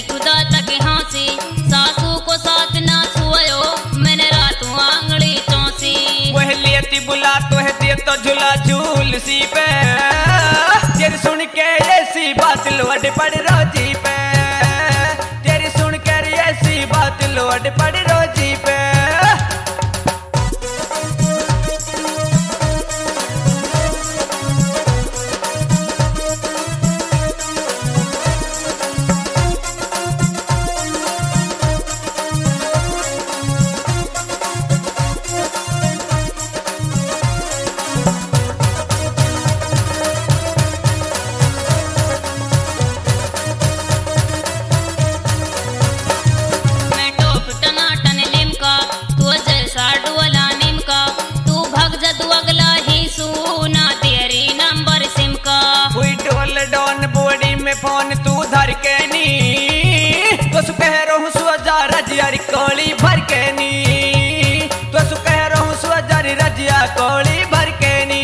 खुदा तक हाँसी, सासू को साथ ना छुआयो, मैंने रातों आंगली चौंसी। वह लेती बुला तो है दे तो झूला झूल सी पे, तेरी सुन के ऐसी बात लोड पड़ रोजी पे, तेरी सुन के ऐसी बात लोड पड़ रोजी पे। फोन तू धर के नी तो कह रहूं सुजा रजिया कोली भर के नी, तो कह रहूं सुजा रजिया कोली भर के नी।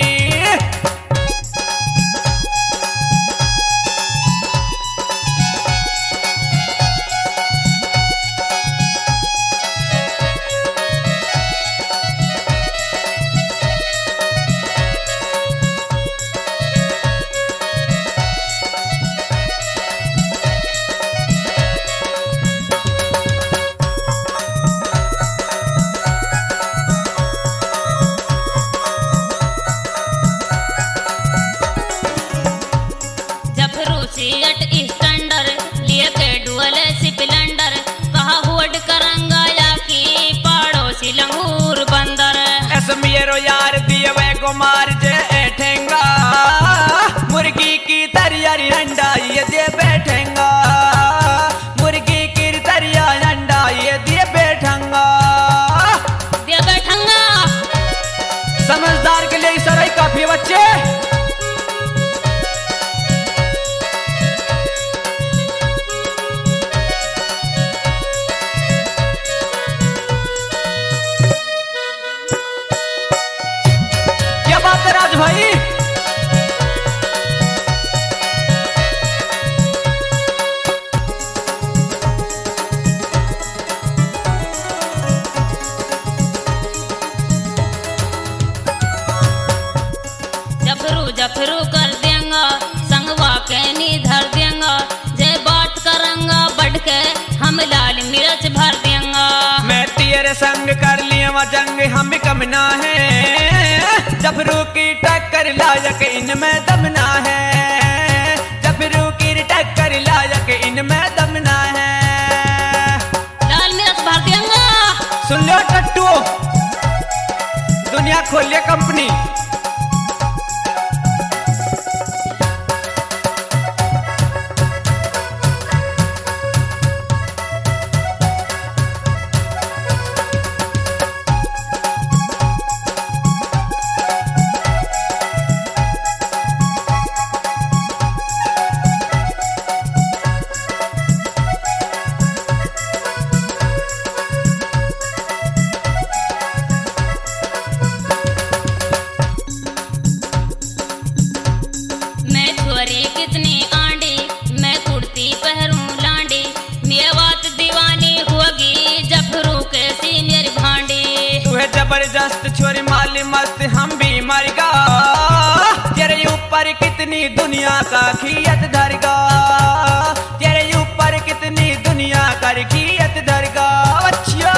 यार दिए वे को मार जे ठेंगा, मुर्गी की तरियारी अंडा ये दे बैठेंगा, मुर्गी की तरिया अंडा ये दे बैठेंगा, दे बैठेंगा। समझदार के लिए सराय काफी बच्चे। राज भाई जफरू जफरू कर देंगा, संगवा के नी धर देंगा, जय बात करेंगा बढ़ के हम लाल मिर्च भर देंगा। मैं तेरे संग कर लिया जंग हम कम ना है, जफरू की टक्कर लायक इनमें दमना है, जफरू की टक्कर लायक इनमें दमना है। लाल मिर्च भर देंगा। सुन लो टट्टू, दुनिया खोलिए कंपनी। जबरदस्त छोरी माली मस्त हम भी मरगा, तेरे ऊपर कितनी दुनिया का खियत धरगा, तेरे ऊपर कितनी दुनिया का खियत धरगा। अच्छा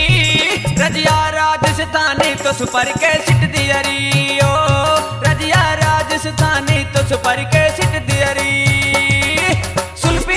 रजिया राजस्थानी तो सुपर के सिट दियरी ओ रजिया मानी तो सुपर के सिट दियरी सुल्फी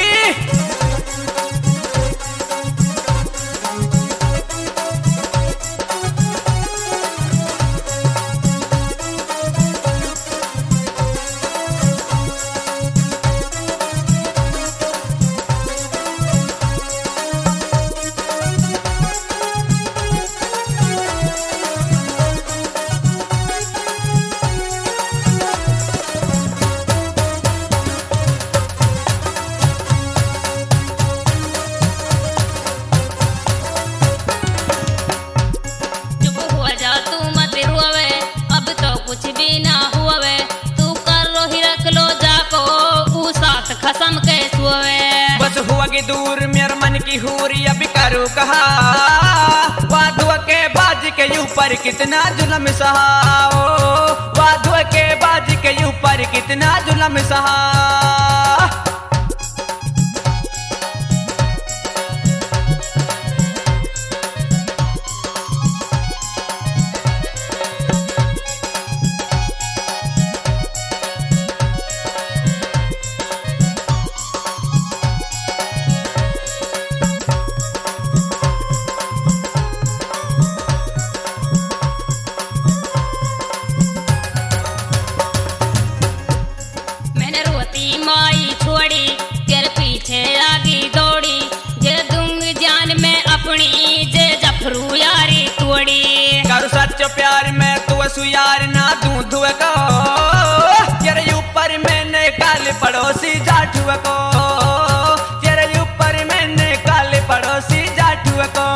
चुप हो जा तू मत रोवे, अब तो कुछ भी ना हुए, तू कर लो ही रख लो जाको, ऊ साथ खसम के सोवे। बस हुआ कि दूर मेरे मन की हूरी अभी करूँ कहा वादुआ के बाज के ऊपर कितना जुल्म सहा वादुआ के बाज के ऊपर कितना जुल्म सहा मैंने रोती माई छोड़ी, तेरे पीछे आगी दौड़ी, जे दूंगी जान में अपनी, जे जफरू यारी तोड़ी। करू सच्चो प्यार में तू सुयार ना दूं धुए को तेरे ऊपर मैंने काले पड़ोसी जाठुए को तेरे ऊपर मैंने काले पड़ोसी जाठुए को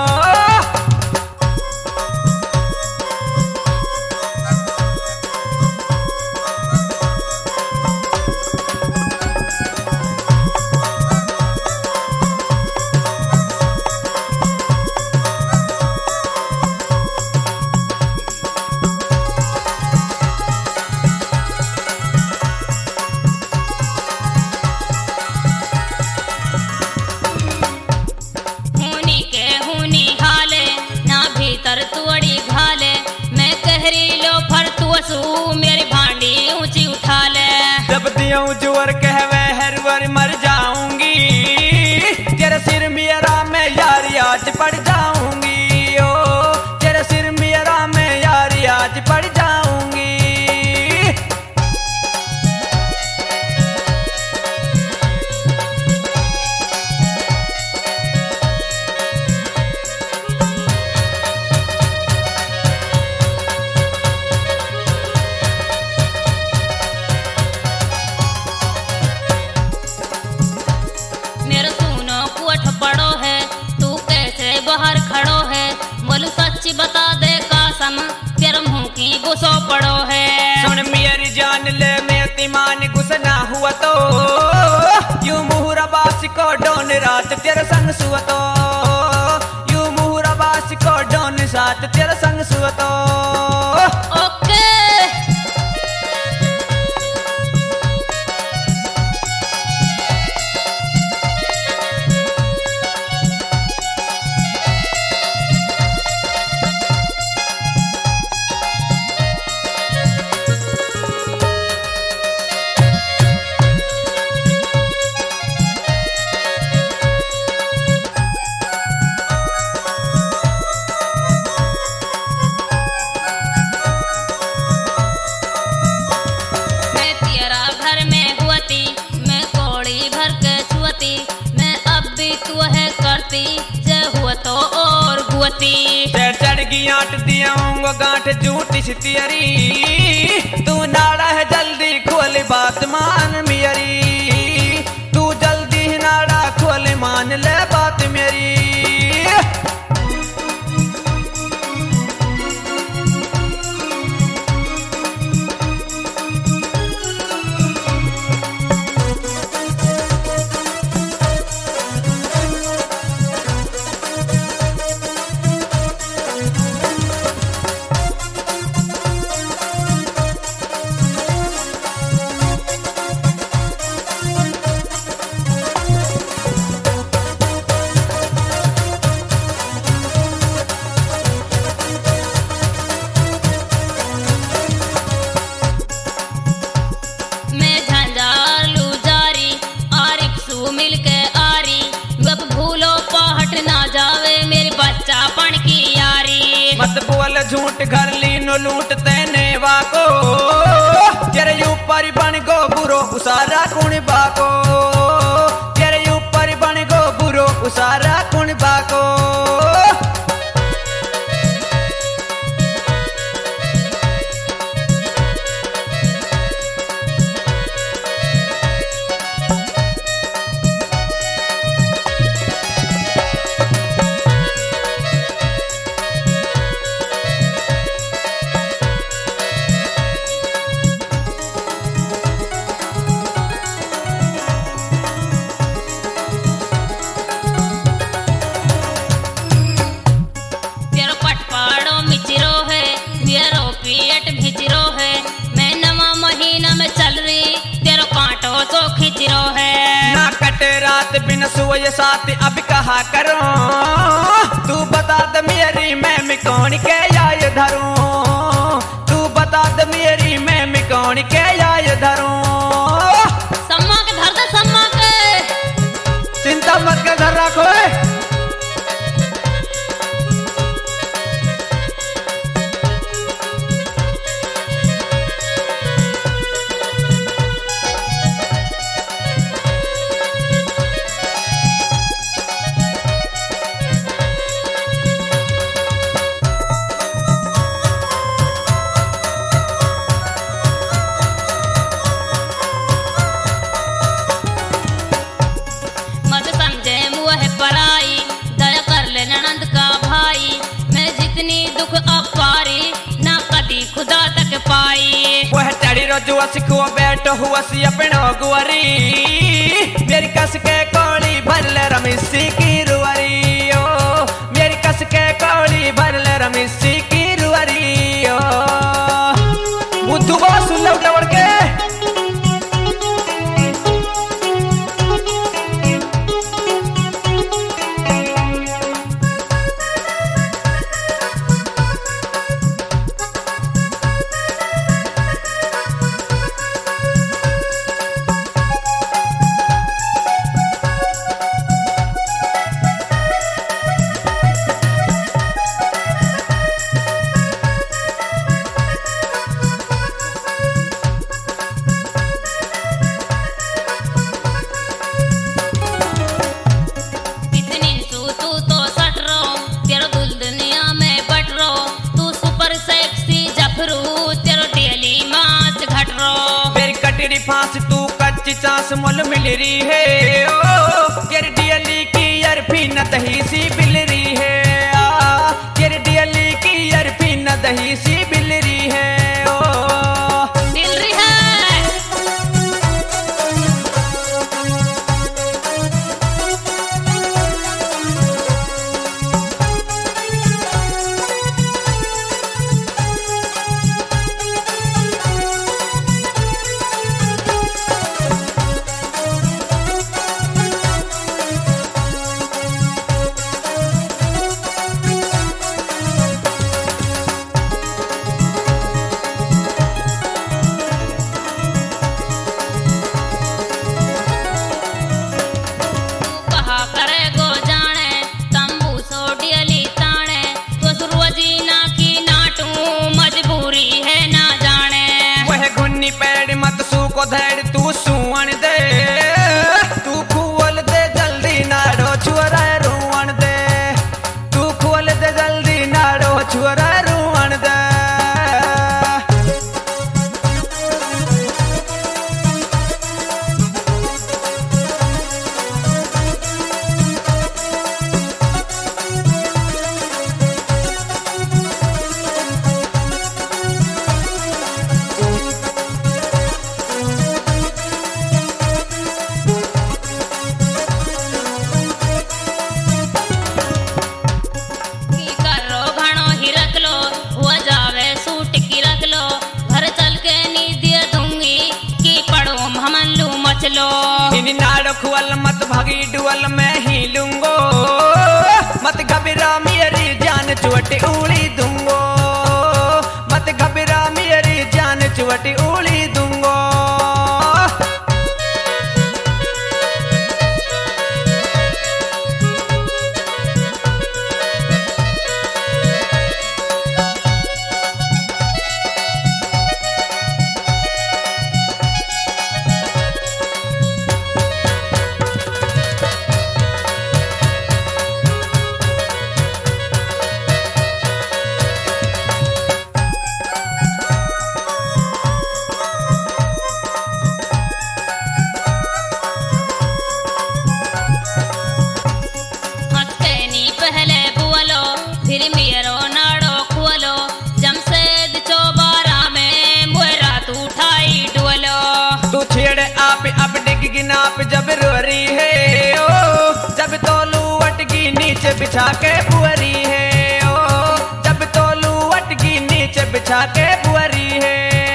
हूनी के हूनी हाले, ना भीतर तोड़ी घाले, मैं कहरी लो फर तुअसू, मेरी भांडी ऊंची उठा ले। जब दियों जोर कहवे हर मर जाऊंगी तेरे सिर मेरा मैं यारी आज पड़ जाऊंगी ओ तेरे सिर मेरा मैं यारी आज पड़ जाऊंगी मेरे सुनो कोठ पड़ो है, तू कैसे बाहर खड़ो है, बोलू सच बता दे कसम, तेरे मुंह की गुस्सो पड़ो है। सुन मेरी जान ले मैं तिमान गुस्सा हुआ तो यूं मुहरा बास को डोन रात तेरे संग सुअतो यूं मुहरा बास को डोन साथ तेरे संग सुअतो ओके मैं तेरा घर में हुआती, मैं कौड़ी भर के छुअती, मैं अब भी तू है करती, जे हुआ तो और गुअती। चढ़ गई आट दियाऊंगो गांठ झूठी सी तेरी तू नाड़ा है जल्दी खोल बात मान मेरी तू जल्दी नाड़ा खोल मान ले बात मेरी बोल झूठ घर लीनो लूट तेने वाको तेरे ऊपर बन गो बुरो उसारा कुण बाको तेरे ऊपर बन गो बुरो उसारा कुण बाको ना कटे रात बिन सोए साथ अब कहा करो तू बता दे मेरी मैं कौन के आय धरूं तू बता दे मेरी मैं कौन के आय धरूं सम्मा के धर दे सम्मा के चिंता मत कर घर रखो रोजुअस को बैठो हुआसी अपनो गुआरी मेरी कस के कोली भरल रमिसी की रुआरी ओ मेरी कस के कोली भरल रमिसी की रुआरी ओ बुद्धू बा सुन लो उठा के फांस तू कच्ची चांस मुल मिल रही है ओ तेरी डियली की अरफी न दही सी बिल रही है तेरी डियली की अरफी न दही सी बिल रही है ओ दिल रही है धैड़ तू सुवन दे तू खुवल दे जल्दी नाड़ो छुअरा रुवन दे तू खुवल दे जल्दी नाड़ो छुअरा रुवन दे नाड़ो खुअल मत भागी डुअल मैं ही लूंगो मत घबरा मेरी जान चुवटी उड़ी दूंगो मत घबरा मेरी जान चुवटी उड़ी दूंगो बाप जब रो रही है ओ, जब तोलू अटकी नीचे बिछा के बुअरी है ओ, जब तोलू अटकी नीचे बिछा के बुअरी है।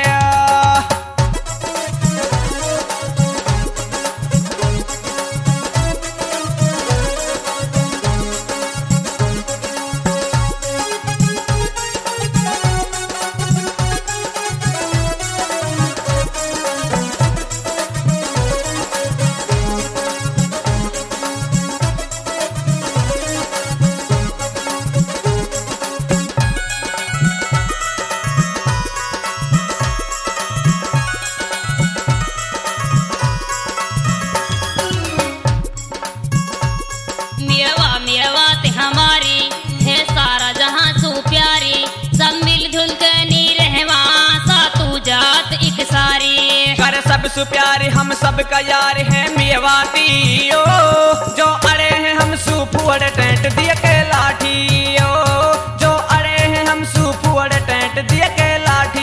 मेवा मेवा ते हमारी है सारा जहां सू प्यारी, सब मिलजुल के नी रहवा सा तू जात एक सारी। कर सब सु प्यारे हम सब का यार है मेवाती ओ, जो अड़े हैं हम सुपुअड़ टेंट दिए के लाठी ओ, जो अड़े हैं हम सुपुअड़ टेंट दिए के लाठी।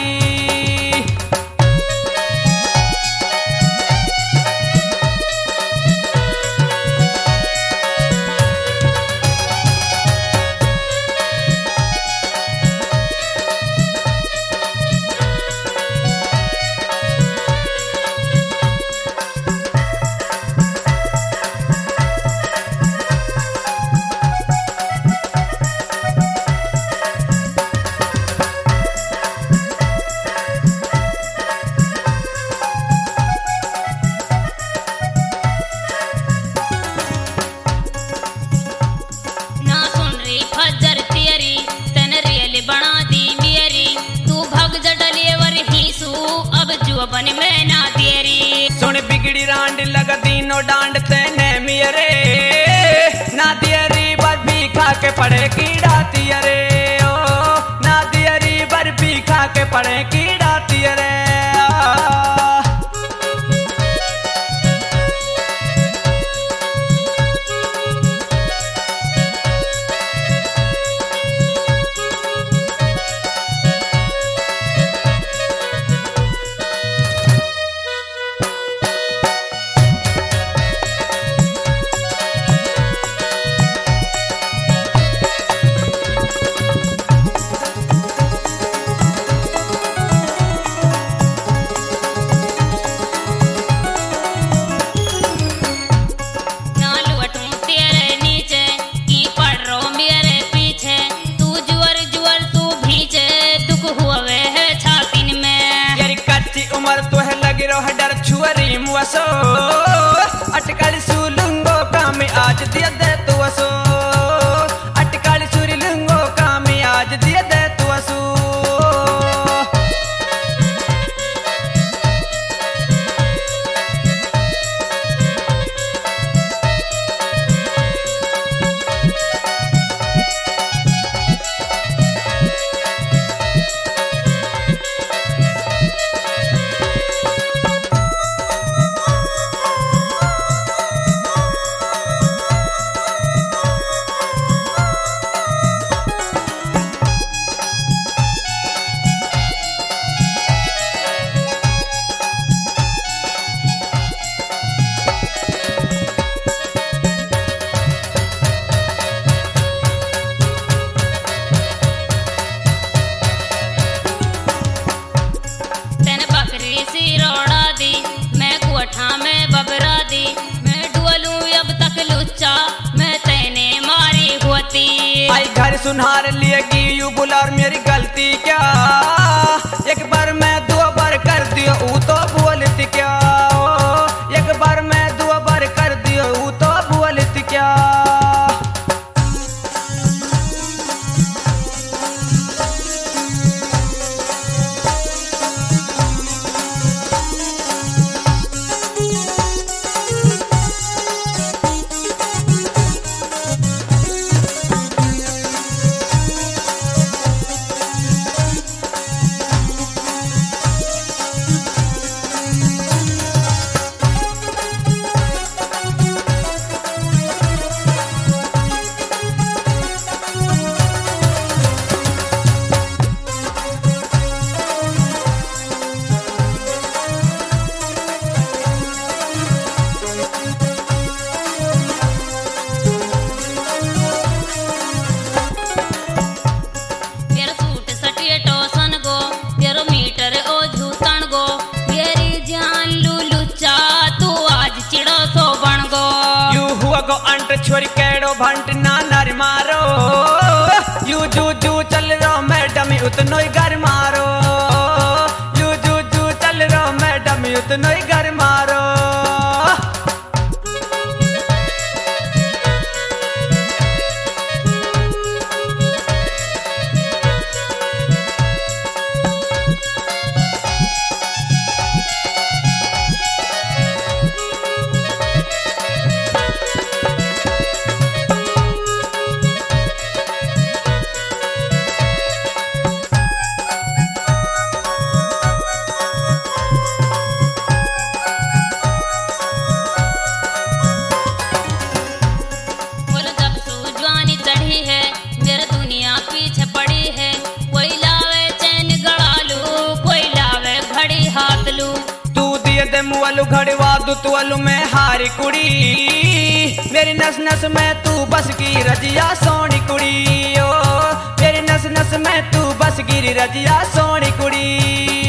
ना सुन रही फजर तेरी तन रेल बना दी मेरी, तू भग जडलेवर ही सू अब जुबन में ना देरी। सुन बिगड़ी रांड लग दीनो डांड तेने मेरे, ना दियरी बर भी खा के पड़े कीड़ा तियरे ओ, ना दियरी बर भी खा के पड़े कीड़ा तियरे। ना लुटूं तेरे नीचे की पड़ रो मेरे पीछे, तू जुअर जुअर तू भीचे दुख हुए है छातिन में। यारी कच्ची उम्र तो है लगी रो है डर छुअरी मुअसो, अटकल सुलुंगो काम आज दिया दे तू असो, अटकल सुरी लुंगो काम आज दिया दे तू असो। तन बकरी सी रोड़ा दी मैं कोठा में बबरा दी, मैं डुअलूं अब तक लुच्चा मैं तेने मारी होती। आई घर सुनहार लिए की यू बुलार मेरी गलती क्या, एक बार मैं दो बार कर दियो ऊ तो बोलती क्या ओ, एक बार मैं दो बार कर दियो ऊ तो बोलती क्या। भंट ना नर मारो यू जू जू चल रो मैडम उतनो ही घर मारो यू जू जू चल रो मैडम उतनो ही घर मारो। बोलो जब सूजवानी चढ़ी है जरा दुनिया पीछे पड़ी है। कोई लावे चैन गड़ा लू कोई लावे घड़ी हाथ लू। तू दिए दे मुअलू घड़वा दू तू अलू में हारी कुड़ी मेरी नस नस में तू बस की रजिया सोनी कुड़ी ओ मेरी नस नस में तू बस गिरी रजिया सोनी कुड़ी।